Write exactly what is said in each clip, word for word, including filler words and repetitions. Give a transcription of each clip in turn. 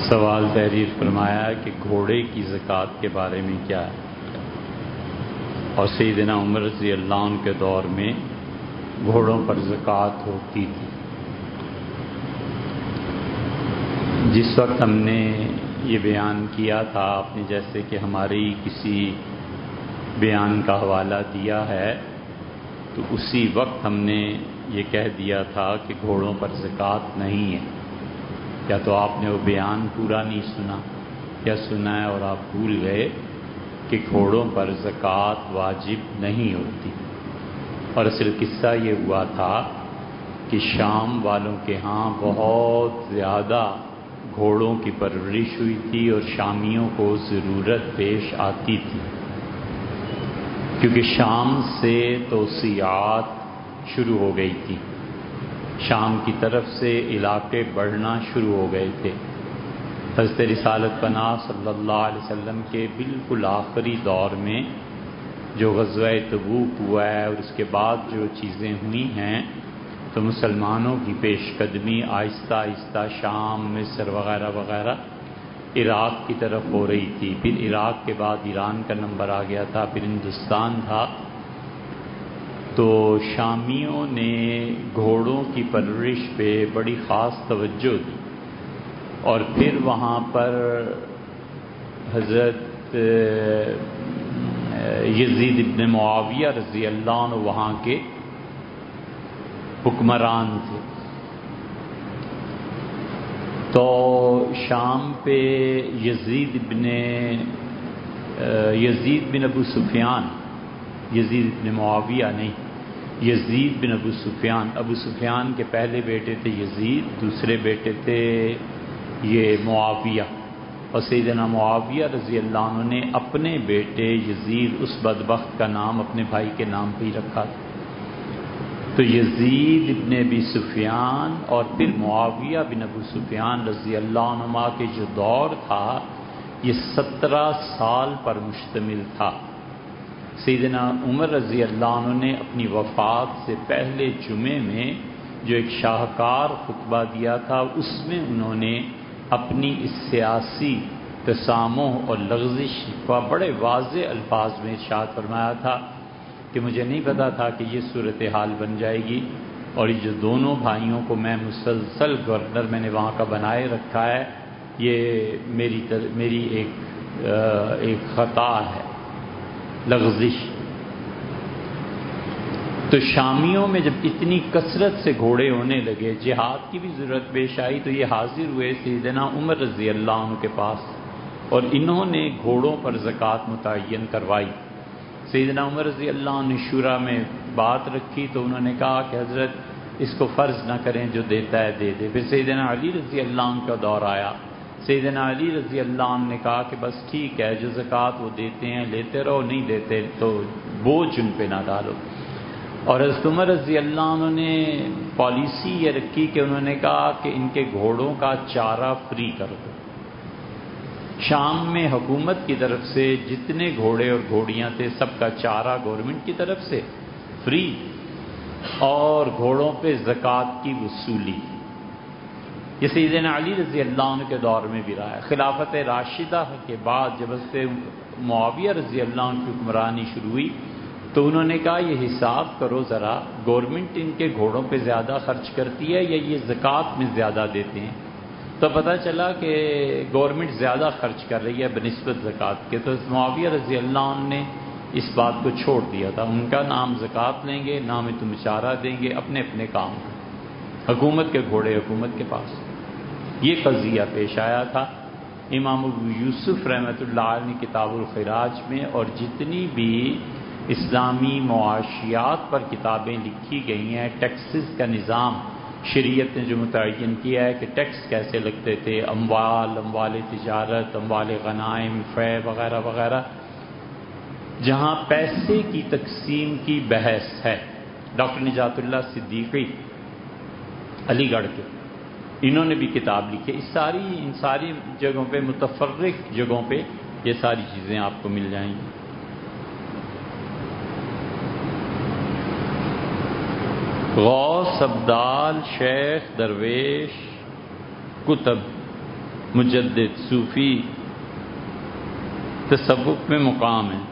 سوال تحریر فرمایا کہ گھوڑے کی زکوٰۃ کے بارے میں کیا ہے، اور سیدنا عمر رضی اللہ عنہ کے دور میں گھوڑوں پر زکوٰۃ ہوتی تھی۔ جس وقت ہم نے یہ بیان کیا تھا آپ نے جیسے کہ ہماری کسی بیان کا حوالہ دیا ہے، تو اسی وقت ہم نے یہ کہہ دیا تھا کہ گھوڑوں پر زکوٰۃ نہیں ہے۔ یا تو آپ نے وہ بیان پورا نہیں سنا یا سنا ہے اور آپ بھول گئے کہ گھوڑوں پر زکوٰۃ واجب نہیں ہوتی۔ اور اصل قصہ یہ ہوا تھا کہ شام والوں کے ہاں بہت زیادہ گھوڑوں کی پرورش ہوئی تھی اور شامیوں کو ضرورت پیش آتی تھی، کیونکہ شام سے توسیعات شروع ہو گئی تھی، شام کی طرف سے علاقے بڑھنا شروع ہو گئے تھے۔ حضرت رسالت پناہ صلی اللہ علیہ وسلم کے بالکل آخری دور میں جو غزوہ تبوک ہوا ہے اور اس کے بعد جو چیزیں ہوئی ہیں، تو مسلمانوں کی پیش قدمی آہستہ آہستہ شام، مصر وغیرہ وغیرہ عراق کی طرف ہو رہی تھی۔ پھر عراق کے بعد ایران کا نمبر آ گیا تھا، پھر ہندوستان تھا۔ تو شامیوں نے گھوڑوں کی پرورش پہ بڑی خاص توجہ دی، اور پھر وہاں پر حضرت یزید ابن معاویہ رضی اللہ عنہ وہاں کے حکمران تھے۔ تو شام پہ یزید ابن یزید بن ابو سفیان، یزید بن معاویہ نہیں، یزید بن ابو سفیان، ابو سفیان کے پہلے بیٹے تھے یزید، دوسرے بیٹے تھے یہ معاویہ، اور سیدنا معاویہ رضی اللہ عنہ نے اپنے بیٹے یزید اس بدبخت کا نام اپنے بھائی کے نام پہ ہی رکھا تھا۔ تو یزید ابن ابی سفیان اور پھر معاویہ بن ابو سفیان رضی اللہ عنہما کے جو دور تھا، یہ سترہ سال پر مشتمل تھا۔ سیدنا عمر رضی اللہ عنہ نے اپنی وفات سے پہلے جمعے میں جو ایک شاہکار خطبہ دیا تھا، اس میں انہوں نے اپنی اس سیاسی تسامح اور لغزش کا بڑے واضح الفاظ میں ارشاد فرمایا تھا کہ مجھے نہیں پتا تھا کہ یہ صورتحال بن جائے گی، اور یہ جو دونوں بھائیوں کو میں مسلسل گورنر میں نے وہاں کا بنائے رکھا ہے، یہ میری تر میری ایک ایک خطا ہے، لغزش۔ تو شامیوں میں جب اتنی کثرت سے گھوڑے ہونے لگے، جہاد کی بھی ضرورت پیش آئی، تو یہ حاضر ہوئے سیدنا عمر رضی اللہ عنہ کے پاس، اور انہوں نے گھوڑوں پر زکوٰۃ متعین کروائی۔ سیدنا عمر رضی اللہ عنہ نے شورا میں بات رکھی تو انہوں نے کہا کہ حضرت اس کو فرض نہ کریں، جو دیتا ہے دے دے۔ پھر سیدنا علی رضی اللہ عنہ کا دور آیا، سیدنا علی رضی اللہ عنہ نے کہا کہ بس ٹھیک ہے، جو زکوٰۃ وہ دیتے ہیں لیتے رہو، نہیں دیتے تو بوجھ ان پہ نہ ڈالو۔ اور حضرت عمر رضی اللہ عنہ نے پالیسی یہ رکھی کہ انہوں نے کہا کہ ان کے گھوڑوں کا چارہ فری کر دو۔ شام میں حکومت کی طرف سے جتنے گھوڑے اور گھوڑیاں تھے، سب کا چارہ گورنمنٹ کی طرف سے فری، اور گھوڑوں پہ زکوٰۃ کی وصولی۔ یہ سیدنا علی رضی اللہ عنہ کے دور میں بھی رہا ہے۔ خلافت راشدہ کے بعد جب حضرت معاویہ رضی اللہ عنہ کی حکمرانی شروع ہوئی تو انہوں نے کہا یہ حساب کرو ذرا، گورنمنٹ ان کے گھوڑوں پہ زیادہ خرچ کرتی ہے یا یہ زکوٰۃ میں زیادہ دیتے ہیں؟ تو پتہ چلا کہ گورنمنٹ زیادہ خرچ کر رہی ہے بنسبت زکوٰۃ کے۔ تو معاویہ رضی اللہ عنہ نے اس بات کو چھوڑ دیا تھا، ان کا نام زکوٰۃ لیں گے، نام تم اشارہ دیں گے، اپنے اپنے کام، حکومت کے گھوڑے حکومت کے پاس۔ یہ قضیہ پیش آیا تھا۔ امام ابو یوسف رحمۃ اللہ علیہ نے کتاب الخراج میں اور جتنی بھی اسلامی معاشیات پر کتابیں لکھی گئی ہیں، ٹیکسز کا نظام شریعت نے جو متعین کیا ہے کہ ٹیکس کیسے لگتے تھے، اموال، اموال تجارت، اموال غنائم، فے وغیرہ وغیرہ، جہاں پیسے کی تقسیم کی بحث ہے، ڈاکٹر نجات اللہ صدیقی علی گڑھ کے، انہوں نے بھی کتاب لکھی۔ اس ساری ان ساری جگہوں پہ، متفرق جگہوں پہ یہ ساری چیزیں آپ کو مل جائیں گی۔ غوث ابدال شیخ درویش کتب مجدد صوفی تصوف میں مقام ہے.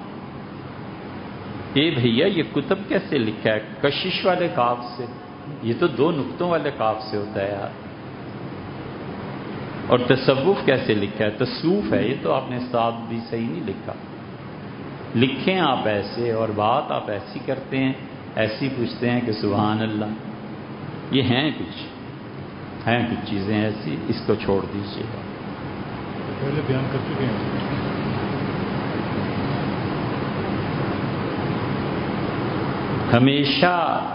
اے بھیا یہ کتب کیسے لکھا ہے؟ کشش والے کاف سے. یہ تو دو نقطوں والے کاف سے ہوتا ہے یار. اور تصوف کیسے لکھا ہے؟ تصوف ہے. یہ تو آپ نے ساتھ بھی صحیح نہیں لکھا. لکھیں آپ ایسے اور بات آپ ایسی کرتے ہیں، ایسی پوچھتے ہیں کہ سبحان اللہ. یہ ہیں کچھ ہیں کچھ چیزیں ایسی، اس کو چھوڑ دیجیے گا. پہلے بیان کر چکے ہیں. ہمیشہ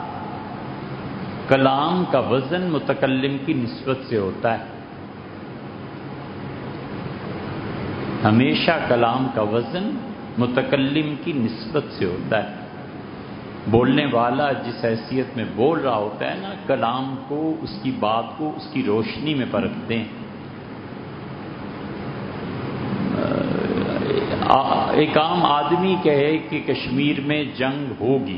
کلام کا وزن متکلم کی نسبت سے ہوتا ہے. ہمیشہ کلام کا وزن متکلم کی نسبت سے ہوتا ہے. بولنے والا جس حیثیت میں بول رہا ہوتا ہے نا، کلام کو، اس کی بات کو اس کی روشنی میں پرکھتے ہیں. ایک عام آدمی کہے کہ کشمیر میں جنگ ہوگی،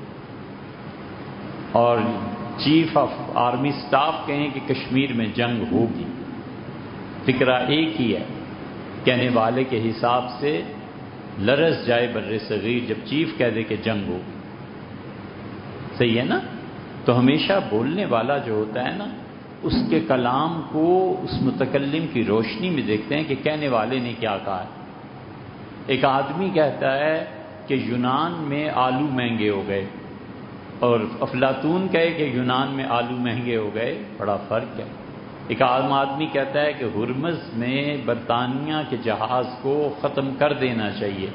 اور چیف آف آرمی سٹاف کہیں کہ کشمیر میں جنگ ہوگی، فکرہ ایک ہی ہے. کہنے والے کے حساب سے لرز جائے بر صغیر جب چیف کہہ دے کہ جنگ ہوگی. صحیح ہے نا؟ تو ہمیشہ بولنے والا جو ہوتا ہے نا، اس کے کلام کو اس متکلم کی روشنی میں دیکھتے ہیں کہ کہنے والے نے کیا کہا ہے. ایک آدمی کہتا ہے کہ یونان میں آلو مہنگے ہو گئے، اور افلاطون کہے کہ یونان میں آلو مہنگے ہو گئے، بڑا فرق ہے. ایک عام آدمی کہتا ہے کہ ہرمز میں برطانیہ کے جہاز کو ختم کر دینا چاہیے،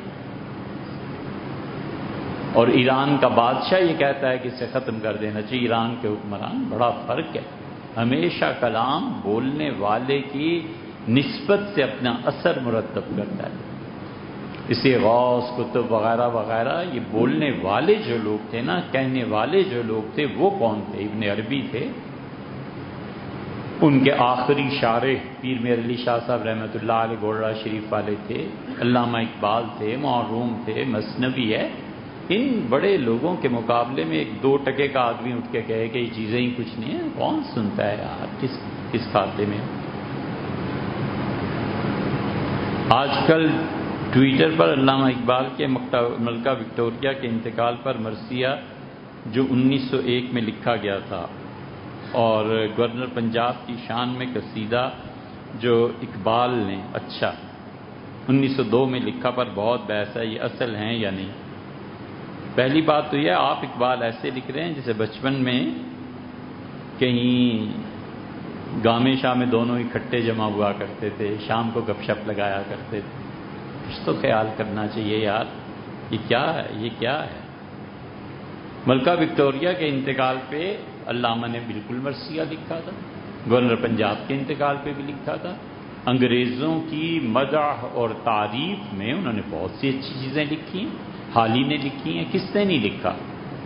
اور ایران کا بادشاہ یہ کہتا ہے کہ اسے ختم کر دینا چاہیے، ایران کے حکمران. بڑا فرق ہے. ہمیشہ کلام بولنے والے کی نسبت سے اپنا اثر مرتب کرتا ہے. اسی غوث کتب وغیرہ وغیرہ، یہ بولنے والے جو لوگ تھے نا، کہنے والے جو لوگ تھے، وہ کون تھے؟ ابن عربی تھے. ان کے آخری شارح پیر میر علی شاہ صاحب رحمۃ اللہ علیہ گولڑا شریف والے تھے. علامہ اقبال تھے، معروم تھے، مثنوی ہے. ان بڑے لوگوں کے مقابلے میں ایک دو ٹکے کا آدمی اٹھ کے کہے کہ یہ چیزیں ہی کچھ نہیں ہیں، کون سنتا ہے یار؟ کس کس کھاتے میں؟ آج کل ٹویٹر پر علامہ اقبال کے ملکہ وکٹوریہ کے انتقال پر مرثیہ جو انیس سو ایک میں لکھا گیا تھا، اور گورنر پنجاب کی شان میں قصیدہ جو اقبال نے اچھا انیس سو دو میں لکھا، پر بہت بحث ہے یہ اصل ہیں یا نہیں. پہلی بات تو یہ، آپ اقبال ایسے لکھ رہے ہیں جیسے بچپن میں کہیں گامے شاہ میں دونوں اکٹھے جمع ہوا کرتے تھے، شام کو گپ شپ لگایا کرتے تھے. کچھ تو خیال کرنا چاہیے یار. یہ کیا ہے؟ یہ کیا ہے؟ ملکہ وکٹوریہ کے انتقال پہ علامہ نے بالکل مرثیہ لکھا تھا. گورنر پنجاب کے انتقال پہ بھی لکھا تھا. انگریزوں کی مدح اور تعریف میں انہوں نے بہت سی اچھی چیزیں لکھی ہیں. حالی نے لکھی ہیں. کس نے نہیں لکھا؟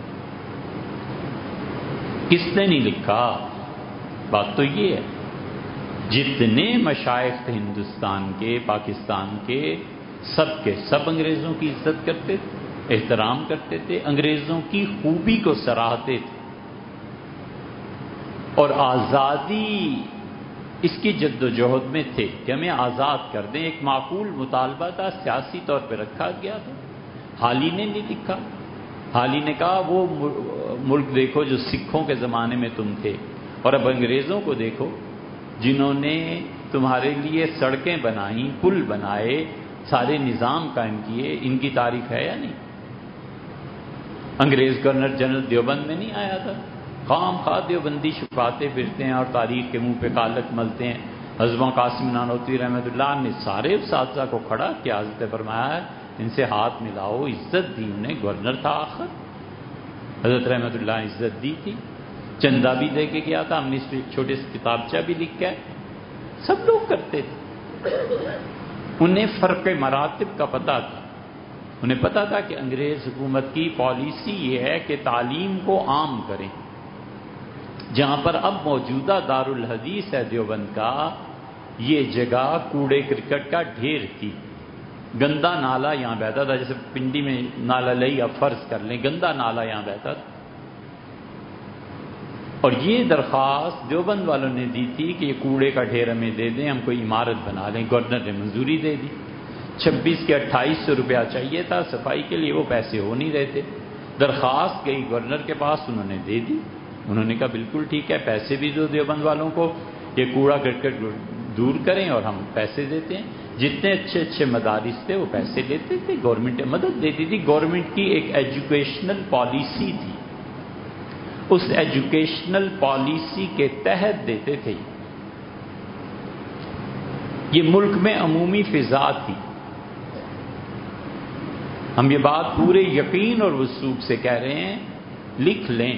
کس نے نہیں لکھا؟ بات تو یہ ہے. جتنے مشائخ تھے ہندوستان کے، پاکستان کے، سب کے سب انگریزوں کی عزت کرتے تھے، احترام کرتے تھے، انگریزوں کی خوبی کو سراہتے تھے، اور آزادی اس کی جد و جہد میں تھے کہ ہمیں آزاد کر دیں. ایک معقول مطالبہ تھا، سیاسی طور پہ رکھا گیا تھا. حالی نے نہیں لکھا. حالی نے کہا وہ ملک دیکھو جو سکھوں کے زمانے میں تم تھے، اور اب انگریزوں کو دیکھو جنہوں نے تمہارے لیے سڑکیں بنائیں، پل بنائے، سارے نظام قائم کیے. ان کی تعریف ہے یا نہیں؟ انگریز گورنر جنرل دیوبند میں نہیں آیا تھا؟ خام خواہ دیوبندی چھپاتے پھرتے ہیں اور تاریخ کے منہ پہ کالک ملتے ہیں. حضرت قاسم نانوتوی رحمۃ اللہ نے سارے اساتذہ کو کھڑا کیا، حضرت فرمایا ہے ان سے ہاتھ ملاؤ، عزت دی انہیں، گورنر تھا آخر. حضرت رحمۃ اللہ نے عزت دی تھی. چندہ بھی دے کے گیا تھا. ہم نے اس پہ ایک چھوٹے سے کتابچہ بھی لکھا ہے. سب لوگ کرتے تھے. انہیں فرق مراتب کا پتہ تھا. انہیں پتہ تھا کہ انگریز حکومت کی پالیسی یہ ہے کہ تعلیم کو عام کریں. جہاں پر اب موجودہ دارالحدیث ہے دیوبند کا، یہ جگہ کوڑے کرکٹ کا ڈھیر تھی. گندا نالا یہاں بہتا تھا، جیسے پنڈی میں نالا لئی آپ فرض کر لیں، گندا نالا یہاں بہتا تھا. اور یہ درخواست دیوبند والوں نے دی تھی کہ یہ کوڑے کا ڈھیر ہمیں دے دیں، ہم کوئی عمارت بنا لیں، گورنر نے منظوری دے دی۔ چھبیس کے اٹھائیس سو روپیہ چاہیے تھا صفائی کے لیے، وہ پیسے ہو نہیں رہے تھے۔ درخواست گئی گورنر کے پاس، انہوں نے دے دی۔ انہوں نے کہا بالکل ٹھیک ہے، پیسے بھی دو دیوبند والوں کو، یہ کوڑا کرکٹ دور کریں اور ہم پیسے دیتے ہیں۔ جتنے اچھے اچھے مدارس تھے وہ پیسے لیتے تھے، گورنمنٹ مدد دیتی تھی۔ گورنمنٹ کی ایک ایجوکیشنل پالیسی تھی، اس ایجوکیشنل پالیسی کے تحت دیتے تھے۔ یہ ملک میں عمومی فضا تھی۔ ہم یہ بات پورے یقین اور وثوق سے کہہ رہے ہیں، لکھ لیں،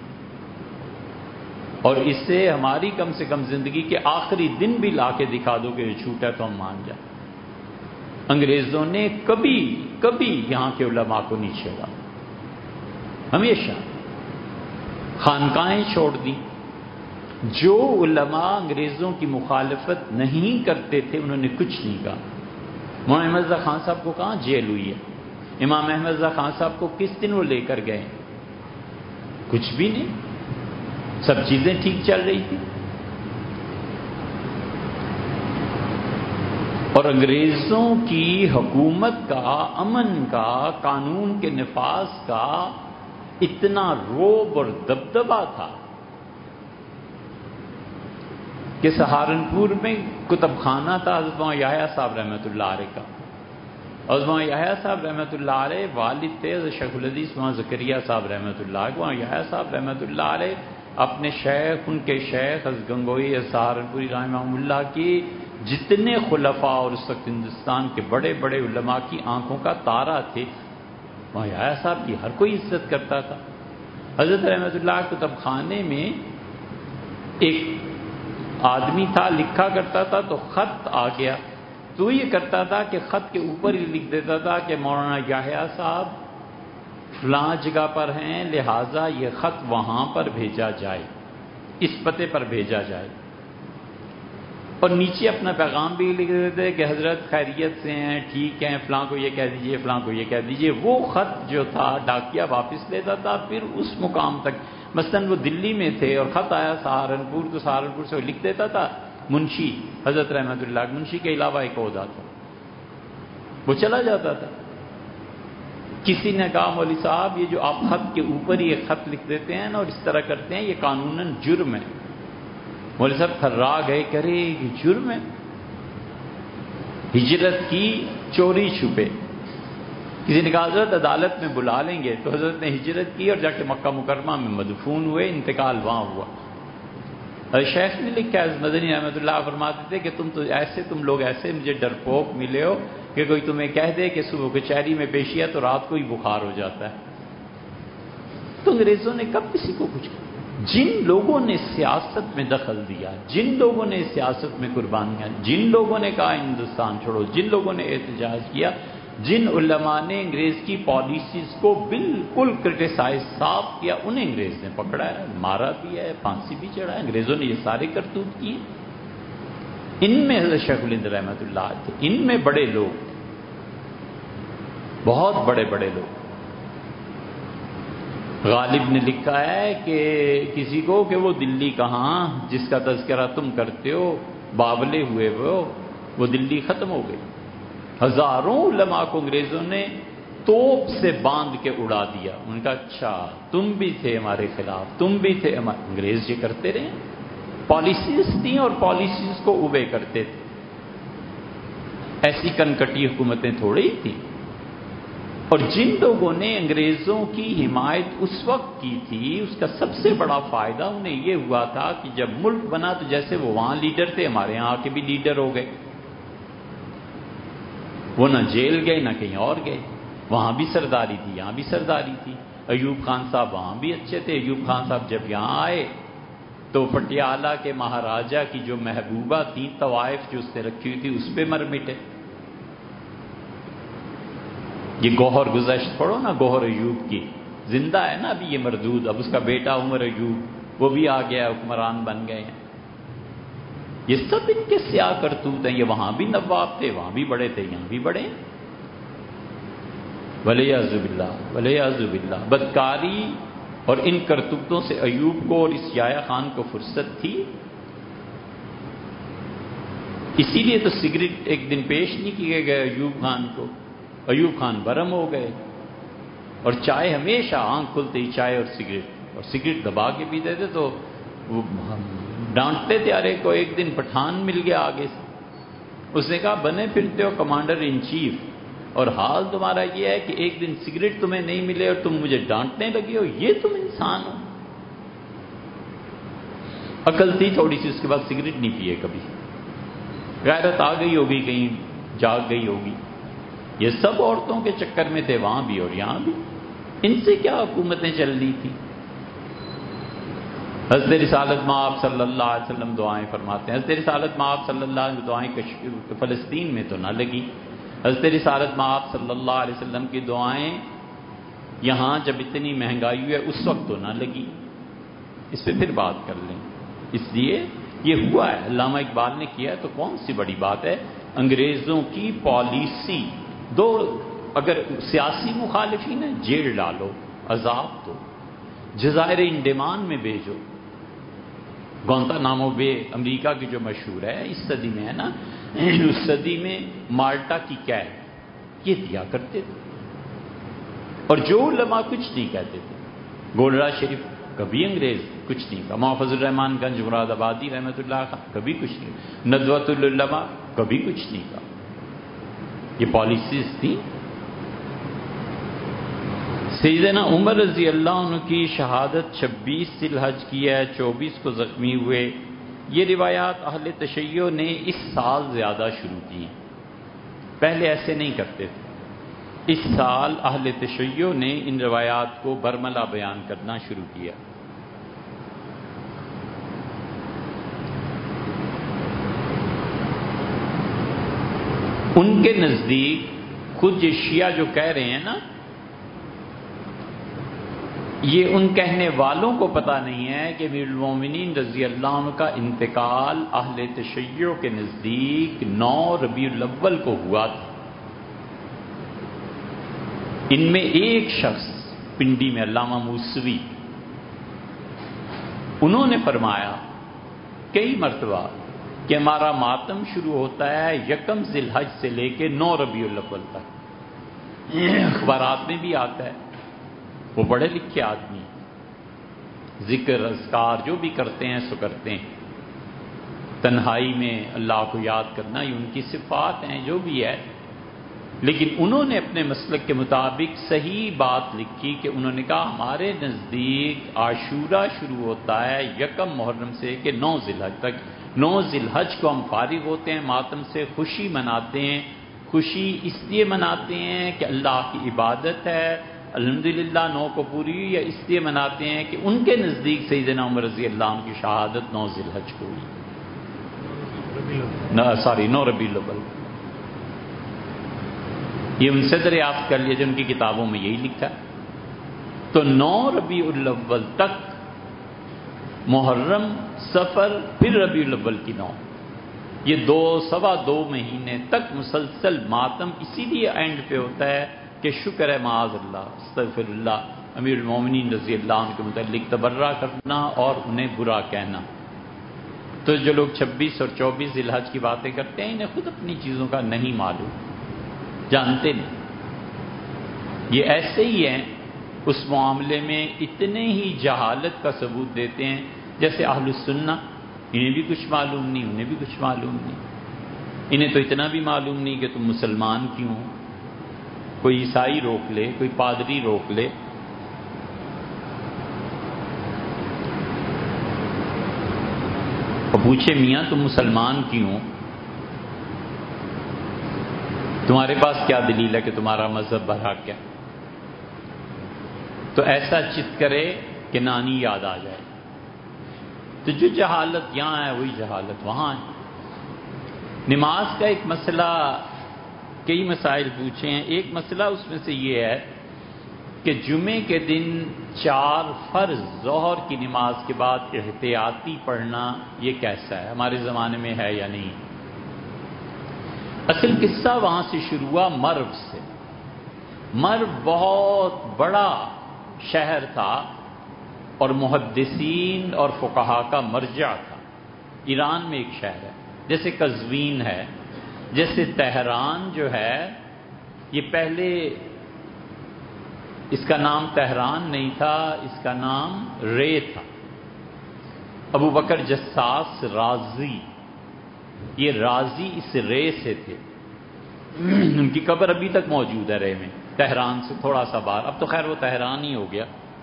اور اس سے ہماری کم سے کم زندگی کے آخری دن بھی لا کے دکھا دو کہ یہ جھوٹ ہے تو ہم مان جائیں۔ انگریزوں نے کبھی کبھی یہاں کے علماء کو نہیں چھیڑا، ہمیشہ خانقاہیں چھوڑ دی۔ جو علماء انگریزوں کی مخالفت نہیں کرتے تھے انہوں نے کچھ نہیں کہا۔ مولانا احمد رضا خان صاحب کو کہاں جیل ہوئی ہے؟ امام احمد رضا خان صاحب کو کس دن وہ لے کر گئے؟ کچھ بھی نہیں، سب چیزیں ٹھیک چل رہی تھی۔ اور انگریزوں کی حکومت کا، امن کا، قانون کے نفاذ کا اتنا روب اور دبدبا تھا کہ سہارنپور میں کتب خانہ تھا حضرت مولانا یحییٰ صاحب رحمۃ اللہ علیہ کا۔ حضرت مولانا یحییٰ صاحب رحمۃ اللہ علیہ والد تھے حضرت شیخ الحدیث مولانا زکریا صاحب رحمۃ اللہ علیہ۔ مولانا یحییٰ صاحب رحمۃ اللہ علیہ اپنے شیخ، ان کے شیخ حضرت گنگوئی سہارنپوری رحمہ اللہ کی جتنے خلفاء اور اس وقت ہندوستان کے بڑے بڑے علماء کی آنکھوں کا تارا تھے۔ مولانا یحییٰ صاحب کی ہر کوئی عزت کرتا تھا۔ حضرت رحمۃ اللہ کتب خانے میں ایک آدمی تھا، لکھا کرتا تھا تو خط آ گیا تو یہ کرتا تھا کہ خط کے اوپر ہی لکھ دیتا تھا کہ مولانا یحییٰ صاحب فلاں جگہ پر ہیں، لہٰذا یہ خط وہاں پر بھیجا جائے، اس پتے پر بھیجا جائے۔ اور نیچے اپنا پیغام بھی لکھ دیتے کہ حضرت خیریت سے ہیں، ٹھیک ہیں، فلاں کو یہ کہہ دیجئے، فلاں کو یہ کہہ دیجئے۔ وہ خط جو تھا ڈاکیہ واپس لیتا تھا، پھر اس مقام تک، مثلا وہ دلی میں تھے اور خط آیا سہارنپور تو سہارنپور سے وہ لکھ دیتا تھا منشی حضرت رحمۃ اللہ، منشی کے علاوہ ایک عہدہ تھا، وہ چلا جاتا تھا۔ کسی نے کہا مولوی صاحب یہ جو آپ خط کے اوپر یہ خط لکھ دیتے ہیں نا اور اس طرح کرتے ہیں، یہ قانوناً جرم ہے۔ مولوی صاحب تھرا گئے، کرے یہ جرم ہے، ہجرت کی چوری چھپے۔ کسی نے کہا حضرت عدالت میں بلا لیں گے، تو حضرت نے ہجرت کی اور جا کے مکہ مکرمہ میں مدفون ہوئے، انتقال وہاں ہوا۔ شیخ نے لکھا ہے، مدنی رحمۃ اللہ فرماتے تھے کہ تم تو ایسے تم لوگ ایسے مجھے ڈرپوک ملے ہو کہ کوئی تمہیں کہہ دے کہ صبح کچہری میں پیشی ہے تو رات کو ہی بخار ہو جاتا ہے۔ تو انگریزوں نے کب کسی کو کچھ کہا؟ جن لوگوں نے سیاست میں دخل دیا، جن لوگوں نے سیاست میں قربانیاں، جن لوگوں نے کہا ہندوستان چھوڑو، جن لوگوں نے احتجاج کیا، جن علماء نے انگریز کی پالیسیز کو بالکل کرٹیسائز صاف کیا، انہیں انگریز نے پکڑا ہے، مارا بھی ہے، پھانسی بھی چڑھا ہے۔ انگریزوں نے یہ سارے کرتوت کیے۔ ان میں حضرت شیخ الہند رحمۃ اللہ تھے، ان میں بڑے لوگ تھے، بہت بڑے بڑے لوگ۔ غالب نے لکھا ہے کہ کسی کو کہ وہ دلی کہاں جس کا تذکرہ تم کرتے ہو، بابلے ہوئے وہ وہ دلی ختم ہو گئی۔ ہزاروں علماء کو انگریزوں نے توپ سے باندھ کے اڑا دیا۔ ان کا اچھا تم بھی تھے ہمارے خلاف، تم بھی تھے ہمارے، انگریز یہ کرتے رہے، پالیسیز تھیں اور پالیسیز کو اوبے کرتے تھے۔ ایسی کنکٹی حکومتیں تھوڑی تھیں۔ اور جن لوگوں نے انگریزوں کی حمایت اس وقت کی تھی، اس کا سب سے بڑا فائدہ انہیں یہ ہوا تھا کہ جب ملک بنا تو جیسے وہ وہاں لیڈر تھے، ہمارے یہاں آ کے بھی لیڈر ہو گئے۔ وہ نہ جیل گئے نہ کہیں اور گئے، وہاں بھی سرداری تھی، یہاں بھی سرداری تھی۔ ایوب خان صاحب وہاں بھی اچھے تھے۔ ایوب خان صاحب جب یہاں آئے تو پٹیالہ کے مہاراجہ کی جو محبوبہ تھی، طوائف جو اس نے رکھی ہوئی تھی، اس پہ مر مٹے۔ یہ گوہر گزشت پڑھو نا، گوہر ایوب کی، زندہ ہے نا ابھی یہ مردود، اب اس کا بیٹا عمر ایوب وہ بھی آ گیا، حکمران بن گئے ہیں۔ یہ سب ان کے سیاہ کرتوت ہیں۔ یہ وہاں بھی نواب تھے، وہاں بھی بڑے تھے، یہاں بھی بڑے ہیں۔ ولیعذ باللہ، ولیعذ باللہ، بدکاری اور ان کرتوتوں سے ایوب کو اور اس یحییٰ خان کو فرصت تھی؟ اسی لیے تو سگریٹ ایک دن پیش نہیں کیے گئے ایوب خان کو، ایوب خان برہم ہو گئے، اور چائے ہمیشہ آنکھ کھلتے ہی چائے اور سگریٹ، اور سگریٹ دبا کے پیتے تھے تو وہ ڈانٹتے تھے، ارے کو ایک دن پٹھان مل گیا آگے سے، اس نے کہا بنے پھرتے ہو کمانڈر ان چیف اور حال تمہارا یہ ہے کہ ایک دن سگریٹ تمہیں نہیں ملے اور تم مجھے ڈانٹنے لگے ہو، یہ تم انسان ہو؟ عقل تھی تھوڑی سی، اس کے بعد سگریٹ نہیں پیے کبھی، غیرت آ گئی ہوگی، کہیں جاگ گئی ہوگی۔ یہ سب عورتوں کے چکر میں تھے، وہاں بھی اور یہاں بھی، ان سے کیا حکومتیں چل رہی تھی؟ حضرت رسالت مآب صلی اللہ علیہ وسلم دعائیں فرماتے ہیں، حضرت رسالت مآب صلی اللہ علیہ وسلم دعائیں فلسطین میں تو نہ لگی، حضرت رسالت مآب صلی اللہ علیہ وسلم کی دعائیں یہاں جب اتنی مہنگائی ہوئی ہے اس وقت تو نہ لگی، اس پہ پھر بات کر لیں۔ اس لیے یہ ہوا ہے، علامہ اقبال نے کیا ہے تو کون سی بڑی بات ہے؟ انگریزوں کی پالیسی دو، اگر سیاسی مخالفین ہیں جیل ڈالو، عذاب دو، جزائر انڈمان میں بھیجو، گوانتانامو بے امریکہ کی جو مشہور ہے اس صدی میں ہے نا، اس صدی میں مالٹا کی قید یہ دیا کرتے تھے، اور جو علماء کچھ نہیں کہتے تھے۔ گولڑا شریف کبھی انگریز کچھ نہیں کہا، محفوظ الرحمان گنج مراد آبادی رحمۃ اللہ کبھی کچھ نہیں، ندوۃ العلماء کبھی کچھ نہیں کہا، یہ پالیسیز تھی۔ سیدنا عمر رضی اللہ عنہ کی شہادت چھبیس ذی الحج کی ہے، چوبیس کو زخمی ہوئے، یہ روایات اہل تشیع نے اس سال زیادہ شروع کی، پہلے ایسے نہیں کرتے تھے، اس سال اہل تشیع نے ان روایات کو برملا بیان کرنا شروع کیا۔ ان کے نزدیک خود یہ شیعہ جو کہہ رہے ہیں نا، یہ ان کہنے والوں کو پتہ نہیں ہے کہ امیر المومنین رضی اللہ عنہ کا انتقال اہل تشیع کے نزدیک نو ربیع الاول کو ہوا تھا۔ ان میں ایک شخص پنڈی میں علامہ موسوی، انہوں نے فرمایا کئی مرتبہ کہ ہمارا ماتم شروع ہوتا ہے یکم ذی الحج سے لے کے نو ربیع الاول تک، اخبارات میں بھی آتا ہے، وہ بڑے لکھے آدمی، ذکر اذکار جو بھی کرتے ہیں سو کرتے ہیں، تنہائی میں اللہ کو یاد کرنا یہ ان کی صفات ہیں جو بھی ہے، لیکن انہوں نے اپنے مسلک کے مطابق صحیح بات لکھی کہ انہوں نے کہا ہمارے نزدیک عاشورہ شروع ہوتا ہے یکم محرم سے کہ نو ذی الحج تک، نو ذی الحج کو ہم فارغ ہوتے ہیں ماتم سے، خوشی مناتے ہیں، خوشی اس لیے مناتے ہیں کہ اللہ کی عبادت ہے، الحمدللہ نو کو پوری ہوئی، یا اس لیے مناتے ہیں کہ ان کے نزدیک سیدنا عمر رضی اللہ عنہ کی شہادت نو ذی الحج کو ہوئی، سوری نو ربیع الاول۔ یہ ان سے دریافت کر لیا جو ان کی کتابوں میں یہی لکھا ہے۔ تو نو ربیع الاول تک، محرم، سفر، پھر ربیع الاول کی نو، یہ دو سوا دو مہینے تک مسلسل ماتم اسی لیے اینڈ پہ ہوتا ہے کہ شکر ہے معاذ اللہ استغفر اللہ امیر المومنین رضی اللہ عنہ کے متعلق تبرہ کرنا اور انہیں برا کہنا۔ تو جو لوگ چھبیس اور چوبیس ذی الحج کی باتیں کرتے ہیں انہیں خود اپنی چیزوں کا نہیں معلوم، جانتے نہیں، یہ ایسے ہی ہیں، اس معاملے میں اتنے ہی جہالت کا ثبوت دیتے ہیں جیسے اہل السنہ، انہیں بھی کچھ معلوم نہیں، انہیں بھی کچھ معلوم نہیں، انہیں تو اتنا بھی معلوم نہیں کہ تم مسلمان کیوں ہو، کوئی عیسائی روک لے، کوئی پادری روک لے، اور پوچھے میاں تم مسلمان کیوں، تمہارے پاس کیا دلیل ہے کہ تمہارا مذہب برحق ہے؟ تو ایسا چت کرے کہ نانی یاد آ جائے۔ تو جو جہالت یہاں ہے وہی جہالت وہاں ہے۔ نماز کا ایک مسئلہ، کئی مسائل پوچھے ہیں، ایک مسئلہ اس میں سے یہ ہے کہ جمعے کے دن چار فرض ظہر کی نماز کے بعد احتیاطی پڑھنا یہ کیسا ہے، ہمارے زمانے میں ہے یا نہیں؟ اصل قصہ وہاں سے شروع ہوا، مرو سے۔ مرو بہت بڑا شہر تھا اور محدثین اور فقہا کا مرجع تھا۔ ایران میں ایک شہر ہے جیسے قزوین ہے، جیسے تہران جو ہے، یہ پہلے اس کا نام تہران نہیں تھا، اس کا نام رے تھا۔ ابو بکر جساس رازی، یہ رازی اس رے سے تھے، ان کی قبر ابھی تک موجود ہے رے میں، تہران سے تھوڑا سا باہر، اب تو خیر وہ تہران ہی ہو گیا۔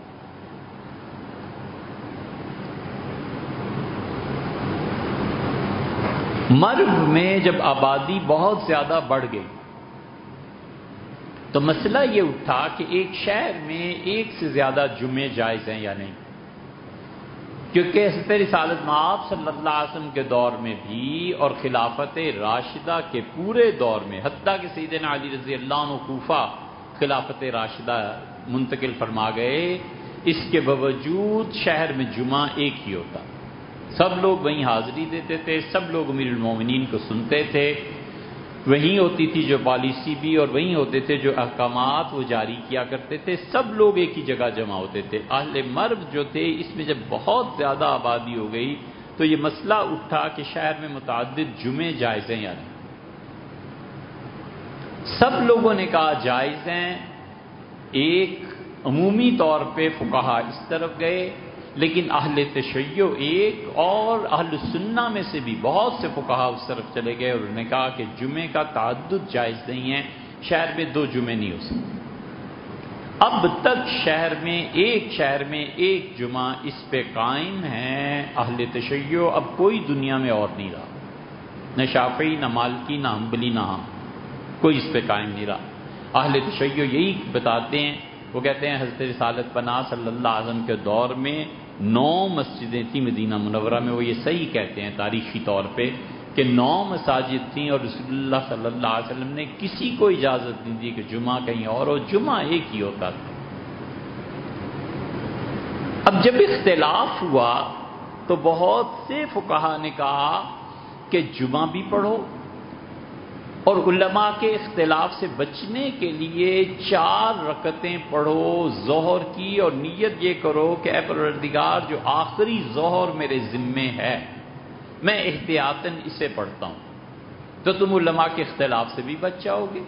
مرو میں جب آبادی بہت زیادہ بڑھ گئی تو مسئلہ یہ اٹھا کہ ایک شہر میں ایک سے زیادہ جمعے جائز ہیں یا نہیں، کیونکہ حضرت رسالت مآب صلی اللہ علیہ وسلم کے دور میں بھی اور خلافت راشدہ کے پورے دور میں، حتیٰ کہ سیدنا علی رضی اللہ عنہ کوفہ خلافت راشدہ منتقل فرما گئے، اس کے باوجود شہر میں جمعہ ایک ہی ہوتا، سب لوگ وہیں حاضری دیتے تھے، سب لوگ امیر المومنین کو سنتے تھے، وہیں ہوتی تھی جو پالیسی بھی، اور وہیں ہوتے تھے جو احکامات وہ جاری کیا کرتے تھے، سب لوگ ایک ہی جگہ جمع ہوتے تھے۔ اہل مرو جو تھے، اس میں جب بہت زیادہ آبادی ہو گئی تو یہ مسئلہ اٹھا کہ شہر میں متعدد جمعے جائز ہیں یا نہیں۔ سب لوگوں نے کہا جائز ہیں، ایک عمومی طور پہ فقہا اس طرف گئے، لیکن اہل تشیع ایک اور اہل سنہ میں سے بھی بہت سے فقہا اس طرف چلے گئے اور انہوں نے کہا کہ جمعے کا تعدد جائز نہیں ہے، شہر میں دو جمعے نہیں ہو سکتے۔ اب تک شہر میں ایک شہر میں ایک جمعہ اس پہ قائم ہے اہل تشیع، اب کوئی دنیا میں اور نہیں رہا، نہ شافعی نہ مالکی نہ حنبلی نہ ہم، کوئی اس پہ قائم نہیں رہا۔ اہل تشیع یہی بتاتے ہیں، وہ کہتے ہیں حضرت رسالت پناہ صلی اللہ علیہ وسلم کے دور میں نو مسجدیں تھیں مدینہ منورہ میں، وہ یہ صحیح کہتے ہیں تاریخی طور پہ کہ نو مساجد تھیں، اور رسول اللہ صلی اللہ علیہ وسلم نے کسی کو اجازت نہیں دی کہ جمعہ کہیں اور ہو، جمعہ ایک ہی ہوتا تھا۔ اب جب اختلاف ہوا تو بہت سے فقہا نے کہا کہ جمعہ بھی پڑھو، اور علماء کے اختلاف سے بچنے کے لیے چار رکعتیں پڑھو ظہر کی، اور نیت یہ کرو کہ اے پروردگار جو آخری ظہر میرے ذمے ہے میں احتیاطاً اسے پڑھتا ہوں، تو تم علماء کے اختلاف سے بھی بچ جاؤ گے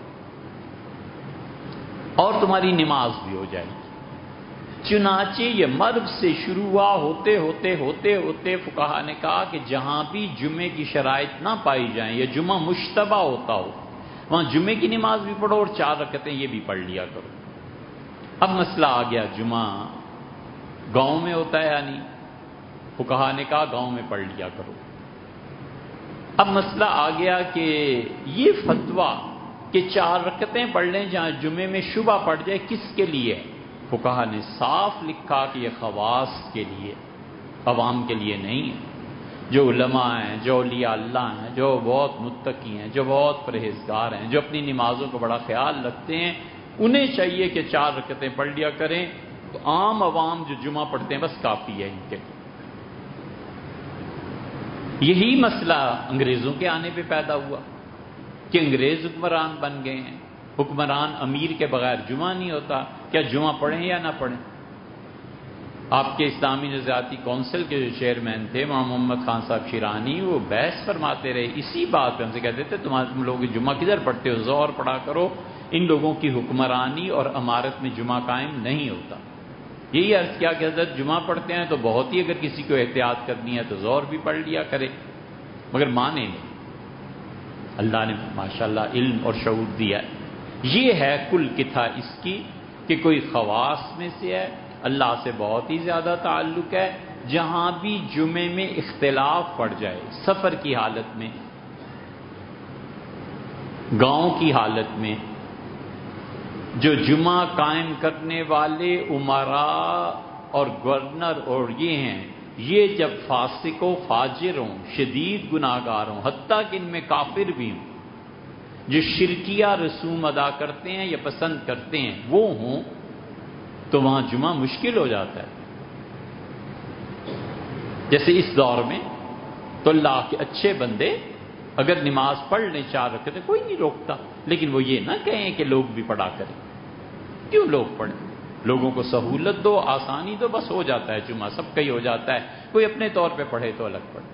اور تمہاری نماز بھی ہو جائے گی۔ چنانچہ یہ مرو سے شروع ہوا، ہوتے ہوتے ہوتے ہوتے فقہا نے کہا کہ جہاں بھی جمعے کی شرائط نہ پائی جائیں یا جمعہ مشتبہ ہوتا ہو، وہاں جمعے کی نماز بھی پڑھو اور چار رکعتیں یہ بھی پڑھ لیا کرو۔ اب مسئلہ آ گیا، جمعہ گاؤں میں ہوتا ہے یا نہیں؟ فقہا نے کہا گاؤں میں پڑھ لیا کرو۔ اب مسئلہ آ گیا کہ یہ فتویٰ کہ چار رکعتیں پڑھ لیں جہاں جمعے میں شبہ پڑ جائے، کس کے لیے؟ فقہا نے صاف لکھا کہ یہ خواص کے لیے، عوام کے لیے نہیں ہے۔ جو علماء ہیں، جو اولیاء اللہ ہیں، جو بہت متقی ہیں، جو بہت پرہیزگار ہیں، جو اپنی نمازوں کو بڑا خیال رکھتے ہیں، انہیں چاہیے کہ چار رکعتیں پڑھ لیا کریں، تو عام عوام جو جمعہ پڑھتے ہیں بس کافی ہے ان کے۔ یہی مسئلہ انگریزوں کے آنے پہ پیدا ہوا کہ انگریز حکمران بن گئے ہیں، حکمران امیر کے بغیر جمعہ نہیں ہوتا، کیا جمعہ پڑھیں یا نہ پڑھیں؟ آپ کے اسلامی نظریاتی کونسل کے جو چیئرمین تھے مولانا محمد خان صاحب شیرانی، وہ بحث فرماتے رہے اسی بات پہ، ہم سے کہتے تھے تمہارے تم لوگ جمعہ کدھر پڑھتے ہو، ظہر پڑھا کرو، ان لوگوں کی حکمرانی اور امارت میں جمعہ قائم نہیں ہوتا۔ یہی عرض کیا کہ حضرت جمعہ پڑھتے ہیں تو بہت ہی، اگر کسی کو احتیاط کرنی ہے تو ظہر بھی پڑھ لیا کرے، مگر مانے نہیں۔ اللہ نے ماشاءاللہ علم اور شعور دیا ہے۔ یہ ہے کل کتھا اس کی کہ کوئی خواص میں سے ہے، اللہ سے بہت ہی زیادہ تعلق ہے، جہاں بھی جمعے میں اختلاف پڑ جائے، سفر کی حالت میں، گاؤں کی حالت میں، جو جمعہ قائم کرنے والے امراء اور گورنر اور یہ ہیں، یہ جب فاسق و فاجر ہوں، شدید گناہگار ہوں، حتیٰ کہ ان میں کافر بھی ہوں، جو شرکیہ رسوم ادا کرتے ہیں یا پسند کرتے ہیں وہ ہوں، تو وہاں جمعہ مشکل ہو جاتا ہے۔ جیسے اس دور میں تو اللہ کے اچھے بندے اگر نماز پڑھ لیں چار رکعتیں کوئی نہیں روکتا، لیکن وہ یہ نہ کہیں کہ لوگ بھی پڑھا کریں۔ کیوں لوگ پڑھیں؟ لوگوں کو سہولت دو، آسانی دو، بس ہو جاتا ہے جمعہ، سب کا ہی ہو جاتا ہے، کوئی اپنے طور پہ پڑھے تو الگ پڑھے۔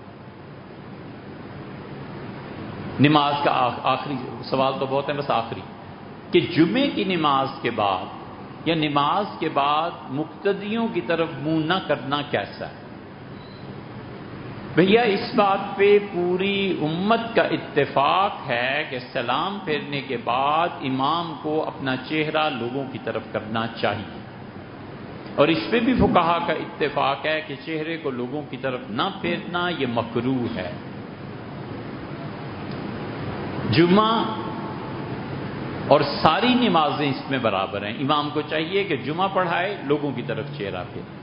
نماز کا آخری سوال تو بہت ہے، بس آخری کہ جمعے کی نماز کے بعد یا نماز کے بعد مقتدیوں کی طرف منہ نہ کرنا کیسا ہے؟ بھیا اس بات پہ پوری امت کا اتفاق ہے کہ سلام پھیرنے کے بعد امام کو اپنا چہرہ لوگوں کی طرف کرنا چاہیے، اور اس پہ بھی فقہا کا اتفاق ہے کہ چہرے کو لوگوں کی طرف نہ پھیرنا یہ مکروہ ہے۔ جمعہ اور ساری نمازیں اس میں برابر ہیں، امام کو چاہیے کہ جمعہ پڑھائے، لوگوں کی طرف چہرہ پھیرے،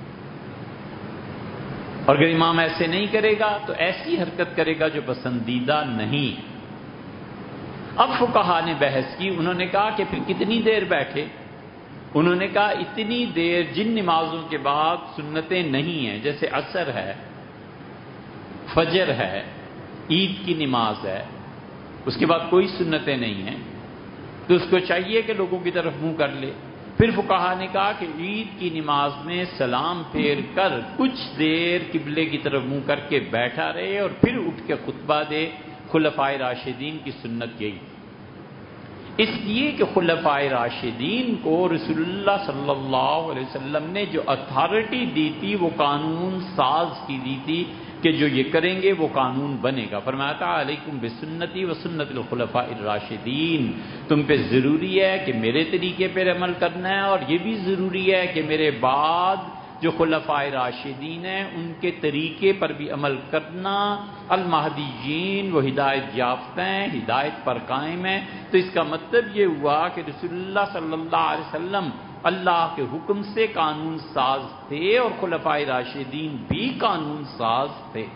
اور اگر امام ایسے نہیں کرے گا تو ایسی حرکت کرے گا جو پسندیدہ نہیں۔ اب فقہا نے بحث کی، انہوں نے کہا کہ پھر کتنی دیر بیٹھے؟ انہوں نے کہا اتنی دیر جن نمازوں کے بعد سنتیں نہیں ہیں، جیسے عصر ہے، فجر ہے، عید کی نماز ہے، اس کے بعد کوئی سنتیں نہیں ہیں، تو اس کو چاہیے کہ لوگوں کی طرف منہ کر لے۔ پھر فقہا نے کہا کہ عید کی نماز میں سلام پھیر کر کچھ دیر قبلے کی طرف منہ کر کے بیٹھا رہے اور پھر اٹھ کے خطبہ دے۔ خلفائے راشدین کی سنت یہی تھی، اس لیے کہ خلفائے راشدین کو رسول اللہ صلی اللہ علیہ وسلم نے جو اتھارٹی دی تھی وہ قانون ساز کی دی تھی کہ جو یہ کریں گے وہ قانون بنے گا۔ فرمایا تھا علیکم بسنتی و سنت الخلفاء الراشدین، تم پہ ضروری ہے کہ میرے طریقے پر عمل کرنا ہے، اور یہ بھی ضروری ہے کہ میرے بعد جو خلفائے راشدین ہیں ان کے طریقے پر بھی عمل کرنا۔ المہدیین وہ ہدایت یافتہ ہیں، ہدایت پر قائم ہیں۔ تو اس کا مطلب یہ ہوا کہ رسول اللہ صلی اللہ علیہ وسلم اللہ کے حکم سے قانون ساز تھے، اور خلفائے راشدین بھی قانون ساز تھے۔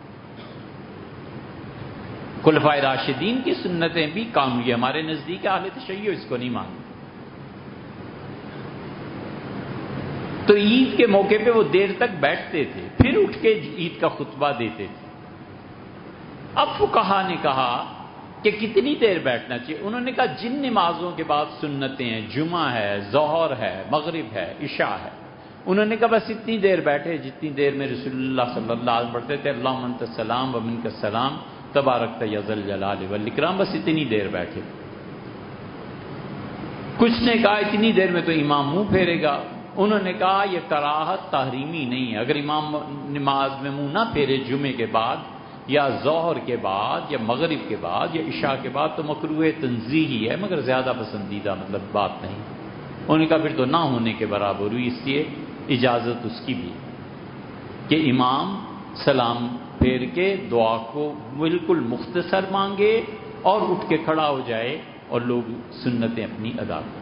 خلفائے راشدین کی سنتیں بھی قانون، یہ ہمارے نزدیک اہل تشیع اس کو نہیں مانتے۔ تو عید کے موقع پہ وہ دیر تک بیٹھتے تھے، پھر اٹھ کے عید کا خطبہ دیتے تھے۔ اب فقہا نے کہا کہ کتنی دیر بیٹھنا چاہیے؟ انہوں نے کہا جن نمازوں کے بعد سنتیں ہیں، جمعہ ہے، ظہر ہے، مغرب ہے، عشاء ہے، انہوں نے کہا بس اتنی دیر بیٹھے جتنی دیر میں رسول اللہ صلی اللہ علیہ وسلم پڑھتے تھے اللہم انت السلام و منک السلام تبارکت یا ذا الجلال والاکرام، بس اتنی دیر بیٹھے۔ کچھ نے کہا اتنی دیر میں تو امام منہ پھیرے گا۔ انہوں نے کہا یہ کراہت تحریمی نہیں ہے، اگر امام نماز میں منہ نہ پھیرے جمعے کے بعد یا ظہر کے بعد یا مغرب کے بعد یا عشاء کے بعد تو مکروہ تنزیہی ہے، مگر زیادہ پسندیدہ مطلب بات نہیں۔ انہوں نے کہا پھر تو نہ ہونے کے برابر ہوئی، اس لیے اجازت اس کی بھی کہ امام سلام پھیر کے دعا کو بالکل مختصر مانگے اور اٹھ کے کھڑا ہو جائے اور لوگ سنتیں اپنی ادا کریں۔